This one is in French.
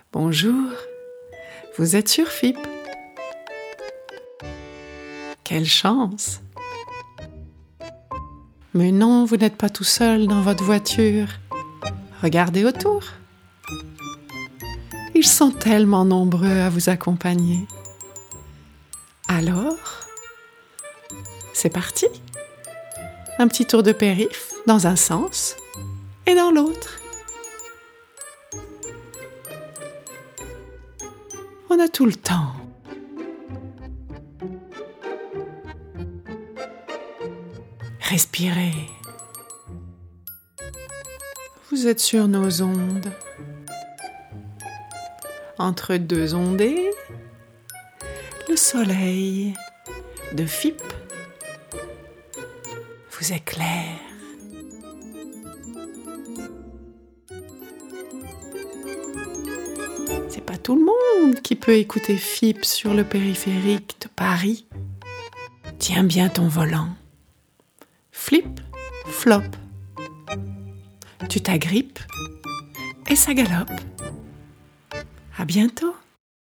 Bonjour, vous êtes sur FIP. Quelle chance! Mais non, vous n'êtes pas tout seul dans votre voiture. Regardez autour. Ils sont tellement nombreux à vous accompagner. Alors, c'est parti. Un petit tour de périph' dans un sens et dans l'autre. On a tout le temps. Respirez. Vous êtes sur nos ondes. Entre deux ondées, le soleil de FIP vous éclaire. C'est pas tout le monde qui peut écouter FIP sur le périphérique de Paris. Tiens bien ton volant. Flip, flop. Tu t'agrippes et ça galope. À bientôt.